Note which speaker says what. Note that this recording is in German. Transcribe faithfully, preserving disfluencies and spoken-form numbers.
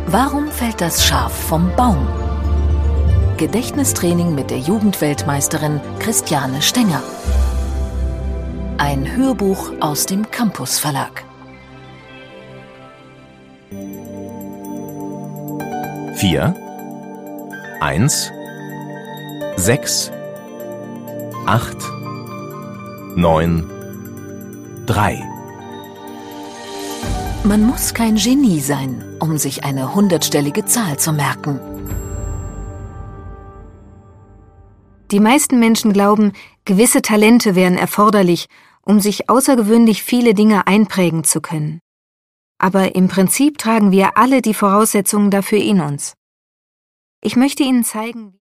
Speaker 1: Warum fällt das Schaf vom Baum? Gedächtnistraining mit der Jugendweltmeisterin Christiane Stenger. Ein Hörbuch aus dem Campus Verlag.
Speaker 2: Vier, eins, sechs, acht, neun, drei.
Speaker 1: Man muss kein Genie sein, um sich eine hundertstellige Zahl zu merken.
Speaker 3: Die meisten Menschen glauben, gewisse Talente wären erforderlich, um sich außergewöhnlich viele Dinge einprägen zu können. Aber im Prinzip tragen wir alle die Voraussetzungen dafür in uns. Ich möchte Ihnen zeigen,